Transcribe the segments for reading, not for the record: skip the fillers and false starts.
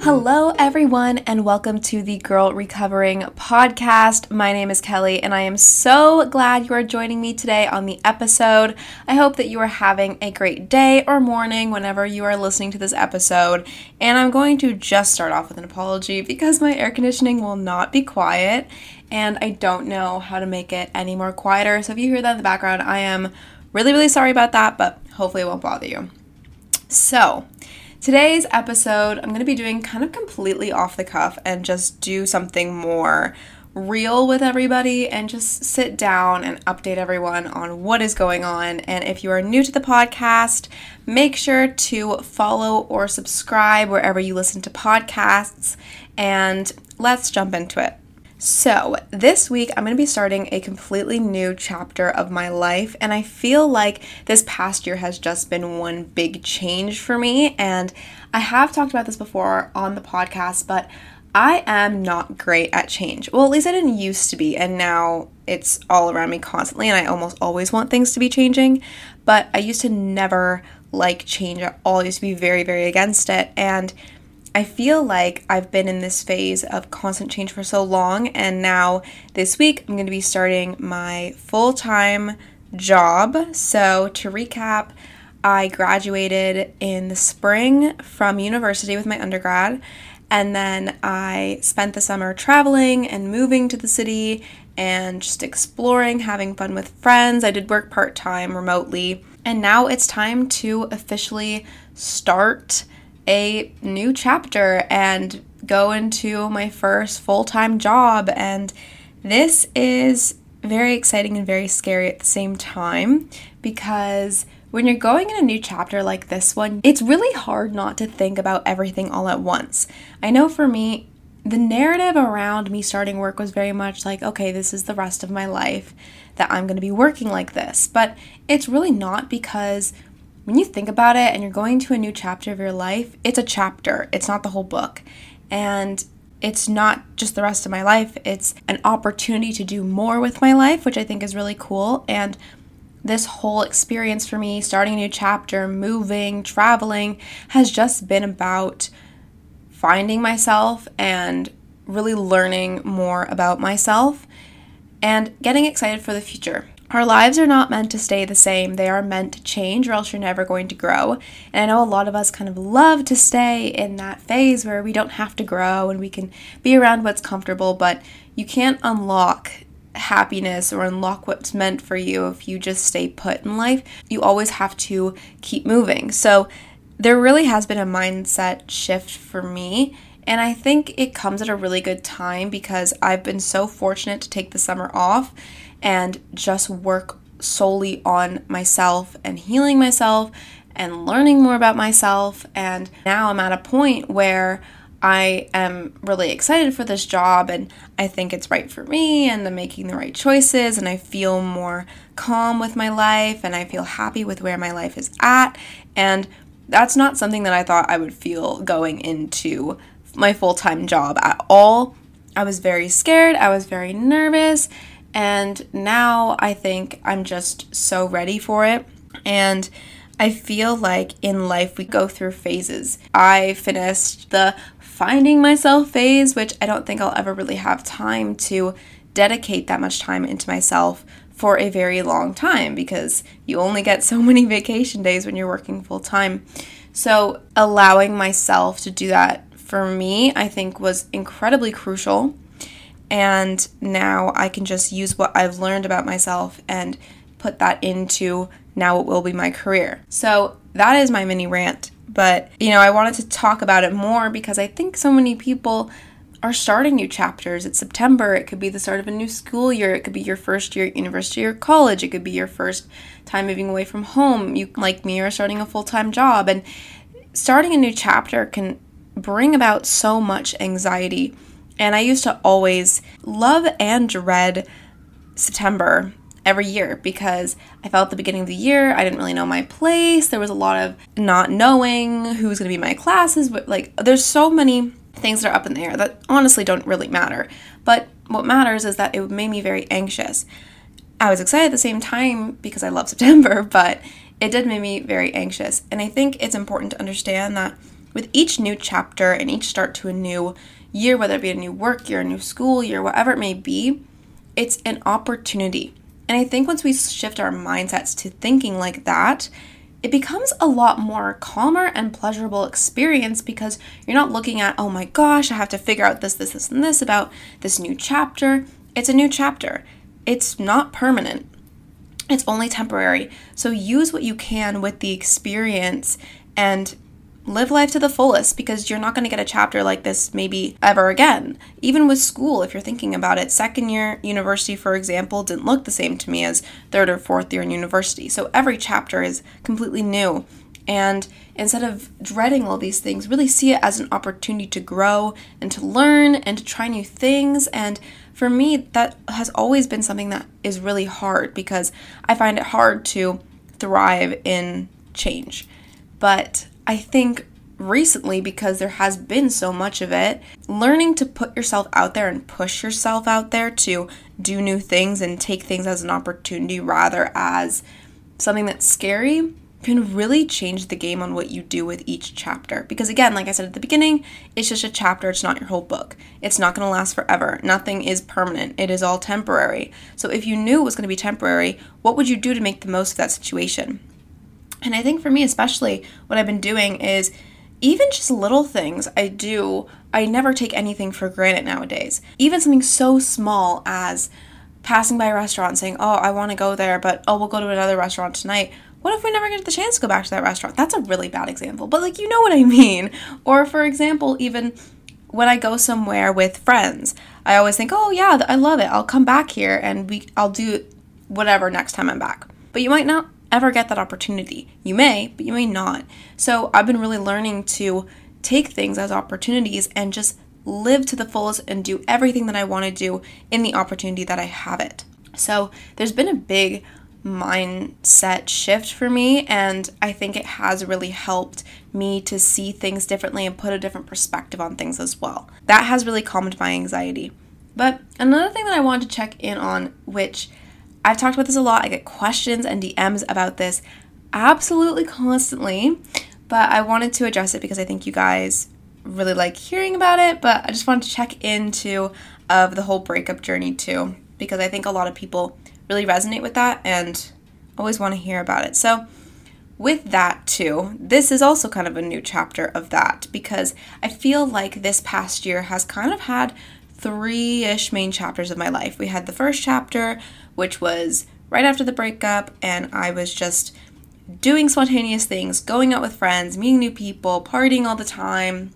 Hello, everyone, and welcome to the Girl Recovering podcast. My name is Kelly, and I am so glad you are joining me today on the episode. I hope that you are having a great day or morning whenever you are listening to this episode. And I'm going to just start off with an apology because my air conditioning will not be quiet, and I don't know how to make it any more quieter. So if you hear that in the background, I am really sorry about that, but hopefully it won't bother you. So, today's episode, I'm going to be doing kind of completely off the cuff and just do something more real with everybody and just sit down and update everyone on what is going on. And if you are new to the podcast, make sure to follow or subscribe wherever you listen to podcasts, and let's jump into it. So, this week I'm going to be starting a completely new chapter of my life, and I feel like this past year has just been one big change for me, and I have talked about this before on the podcast, but I am not great at change. Well, at least I didn't used to be, and now it's all around me constantly, and I almost always want things to be changing, but I used to never like change at all. I used to be very against it, and I feel like I've been in this phase of constant change for so long, and now this week I'm going to be starting my full-time job. So to recap, I graduated in the spring from university with my undergrad, and then I spent the summer traveling and moving to the city and just exploring, having fun with friends. I did work part-time remotely, and now it's time to officially start a new chapter and go into my first full-time job, and this is very exciting and very scary at the same time, because when you're going in a new chapter like this one, it's really hard not to think about everything all at once. I know for me, the narrative around me starting work was very much like, okay, this is the rest of my life that I'm going to be working like this, but it's really not, because when you think about it and you're going to a new chapter of your life, it's a chapter. It's not the whole book. And it's not just the rest of my life. It's an opportunity to do more with my life, which I think is really cool. And this whole experience for me, starting a new chapter, moving, traveling, has just been about finding myself and really learning more about myself and getting excited for the future. Our lives are not meant to stay the same. They are meant to change, or else you're never going to grow. And I know a lot of us kind of love to stay in that phase where we don't have to grow and we can be around what's comfortable, but you can't unlock happiness or unlock what's meant for you if you just stay put in life. You always have to keep moving. So there really has been a mindset shift for me, and I think it comes at a really good time because I've been so fortunate to take the summer off and just work solely on myself and healing myself and learning more about myself. And now I'm at a point where I am really excited for this job, and I think it's right for me, and I'm making the right choices, and I feel more calm with my life, and I feel happy with where my life is at. And that's not something that I thought I would feel going into my full-time job at all. I was very scared, I was very nervous, and now I think I'm just so ready for it. And I feel like in life we go through phases. I finished the finding myself phase, which I don't think I'll ever really have time to dedicate that much time into myself for a very long time, because you only get so many vacation days when you're working full time. So allowing myself to do that for me, I think, was incredibly crucial. And now I can just use what I've learned about myself and put that into now what will be my career. So that is my mini rant. But, I wanted to talk about it more because I think so many people are starting new chapters. It's September. It could be the start of a new school year. It could be your first year at university or college. It could be your first time moving away from home. You, like me, are starting a full-time job. And starting a new chapter can bring about so much anxiety. And I used to always love and dread September every year because I felt at the beginning of the year I didn't really know my place. There was a lot of not knowing who's going to be my classes, but there's so many things that are up in the air that honestly don't really matter. But what matters is that it made me very anxious. I was excited at the same time because I love September, but it did make me very anxious. And I think it's important to understand that with each new chapter and each start to a new year, whether it be a new work year, a new school year, whatever it may be, it's an opportunity. And I think once we shift our mindsets to thinking like that, it becomes a lot more calmer and pleasurable experience, because you're not looking at, oh my gosh, I have to figure out this, and this about this new chapter. It's a new chapter. It's not permanent. It's only temporary. So use what you can with the experience and live life to the fullest, because you're not going to get a chapter like this maybe ever again. Even with school, if you're thinking about it, second year university, for example, didn't look the same to me as third or fourth year in university. So every chapter is completely new. And instead of dreading all these things, really see it as an opportunity to grow and to learn and to try new things. And for me, that has always been something that is really hard, because I find it hard to thrive in change. But I think recently, because there has been so much of it, learning to put yourself out there and push yourself out there to do new things and take things as an opportunity rather as something that's scary can really change the game on what you do with each chapter. Because again, like I said at the beginning, it's just a chapter. It's not your whole book. It's not going to last forever. Nothing is permanent. It is all temporary. So if you knew it was going to be temporary, what would you do to make the most of that situation? And I think for me especially, what I've been doing is even just little things I never take anything for granted nowadays. Even something so small as passing by a restaurant and saying, oh, I want to go there, but we'll go to another restaurant tonight. What if we never get the chance to go back to that restaurant? That's a really bad example, but you know what I mean. Or for example, even when I go somewhere with friends, I always think, oh yeah, I love it. I'll come back here and I'll do whatever next time I'm back. But you might not ever get that opportunity. You may, but you may not. So I've been really learning to take things as opportunities and just live to the fullest and do everything that I want to do in the opportunity that I have it. So there's been a big mindset shift for me, and I think it has really helped me to see things differently and put a different perspective on things as well. That has really calmed my anxiety. But another thing that I wanted to check in on, which I've talked about this a lot, I get questions and DMs about this absolutely constantly, but I wanted to address it because I think you guys really like hearing about it, but I just wanted to check into of the whole breakup journey too, because I think a lot of people really resonate with that and always want to hear about it. So with that too, this is also kind of a new chapter of that, because I feel like this past year has kind of had 3-ish main chapters of my life. We had the first chapter, which was right after the breakup, and I was just doing spontaneous things, going out with friends, meeting new people, partying all the time,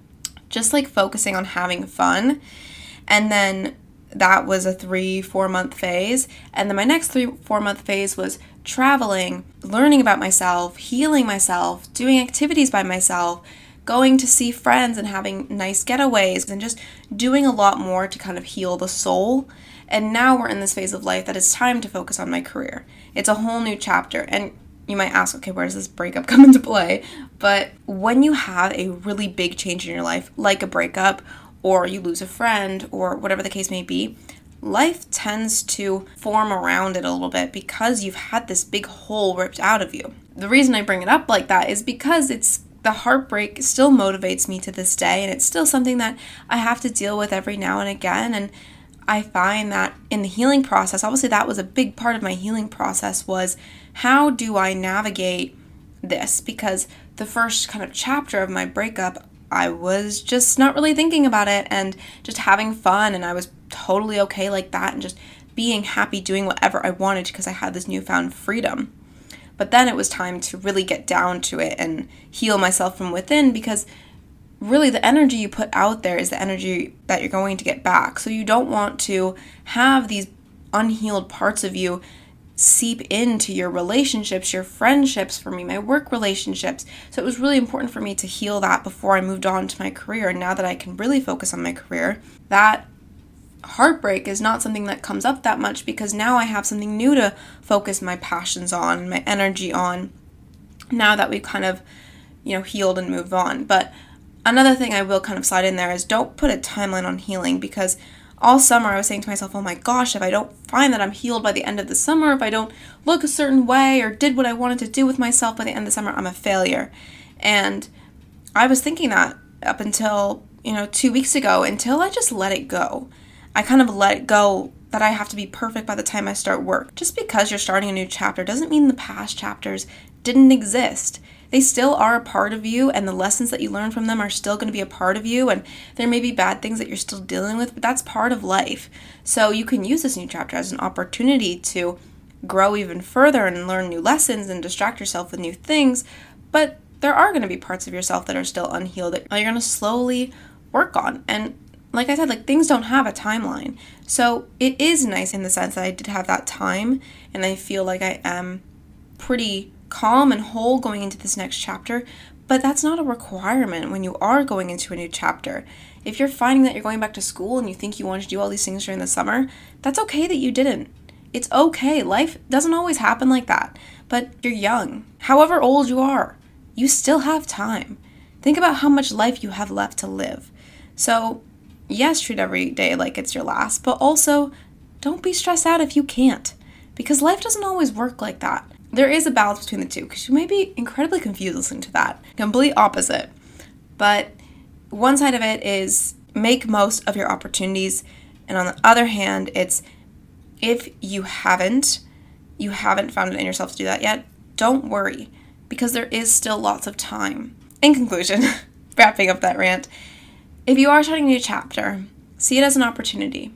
just focusing on having fun. And then that was a 3-4 month phase. And then my next 3-4 month phase was traveling, learning about myself, healing myself, doing activities by myself, going to see friends and having nice getaways, and just doing a lot more to kind of heal the soul. And now we're in this phase of life that it's time to focus on my career. It's a whole new chapter. And you might ask, okay, where does this breakup come into play? But when you have a really big change in your life, like a breakup, or you lose a friend, or whatever the case may be, life tends to form around it a little bit because you've had this big hole ripped out of you. The reason I bring it up like that is because the heartbreak still motivates me to this day, and it's still something that I have to deal with every now and again. And I find that in the healing process, obviously that was a big part of my healing process, was how do I navigate this? Because the first kind of chapter of my breakup, I was just not really thinking about it and just having fun, and I was totally okay like that and just being happy doing whatever I wanted because I had this newfound freedom. But then it was time to really get down to it and heal myself from within, because really the energy you put out there is the energy that you're going to get back. So you don't want to have these unhealed parts of you seep into your relationships, your friendships, for me, my work relationships. So it was really important for me to heal that before I moved on to my career. And now that I can really focus on my career, that heartbreak is not something that comes up that much, because now I have something new to focus my passions on, my energy on, now that we've kind of, healed and moved on. But another thing I will kind of slide in there is don't put a timeline on healing, because all summer I was saying to myself, oh my gosh, if I don't find that I'm healed by the end of the summer, if I don't look a certain way or did what I wanted to do with myself by the end of the summer, I'm a failure. And I was thinking that up until, 2 weeks ago, until I just let it go. I kind of let it go that I have to be perfect by the time I start work. Just because you're starting a new chapter doesn't mean the past chapters didn't exist. They still are a part of you, and the lessons that you learn from them are still going to be a part of you, and there may be bad things that you're still dealing with, but that's part of life. So you can use this new chapter as an opportunity to grow even further and learn new lessons and distract yourself with new things, but there are going to be parts of yourself that are still unhealed that you're going to slowly work on. And like I said, things don't have a timeline. So it is nice in the sense that I did have that time, and I feel like I am pretty calm and whole going into this next chapter, but that's not a requirement when you are going into a new chapter. If you're finding that you're going back to school and you think you want to do all these things during the summer, that's okay that you didn't. It's okay. Life doesn't always happen like that, but you're young. However old you are, you still have time. Think about how much life you have left to live. So yes, treat every day like it's your last, but also don't be stressed out if you can't, because life doesn't always work like that. There is a balance between the two, because you may be incredibly confused listening to that. Complete opposite. But one side of it is make most of your opportunities, and on the other hand, it's if you haven't found it in yourself to do that yet, don't worry, because there is still lots of time. In conclusion, wrapping up that rant, if you are starting a new chapter, see it as an opportunity,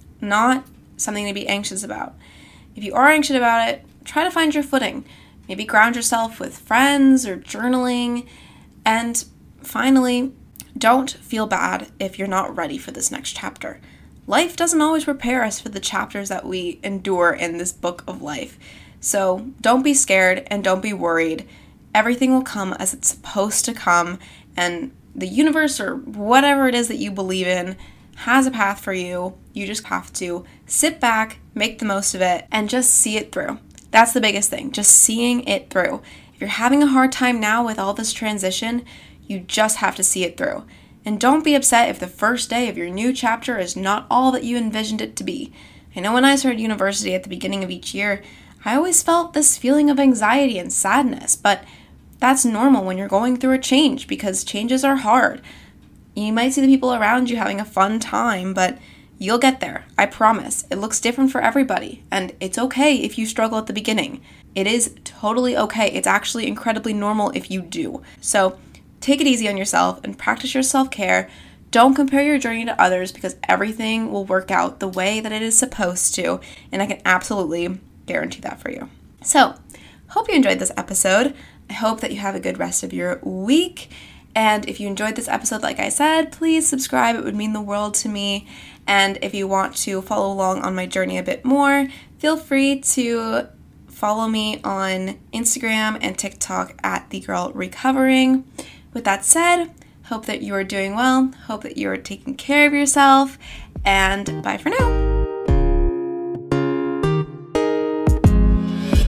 not something to be anxious about. If you are anxious about it, try to find your footing. Maybe ground yourself with friends or journaling. And finally, don't feel bad if you're not ready for this next chapter. Life doesn't always prepare us for the chapters that we endure in this book of life. So don't be scared and don't be worried. Everything will come as it's supposed to come, and the universe or whatever it is that you believe in has a path for you. You just have to sit back, make the most of it, and just see it through. That's the biggest thing, just seeing it through. If you're having a hard time now with all this transition, you just have to see it through. And don't be upset if the first day of your new chapter is not all that you envisioned it to be. I know when I started university at the beginning of each year, I always felt this feeling of anxiety and sadness, but that's normal when you're going through a change, because changes are hard. You might see the people around you having a fun time, but you'll get there. I promise. It looks different for everybody, and it's okay if you struggle at the beginning. It is totally okay. It's actually incredibly normal if you do. So take it easy on yourself and practice your self-care. Don't compare your journey to others, because everything will work out the way that it is supposed to, and I can absolutely guarantee that for you. So, hope you enjoyed this episode. I hope that you have a good rest of your week. And if you enjoyed this episode, like I said, please subscribe. It would mean the world to me. And if you want to follow along on my journey a bit more, feel free to follow me on Instagram and TikTok at The Girl Recovering. With that said, hope that you are doing well. Hope that you are taking care of yourself. And bye for now.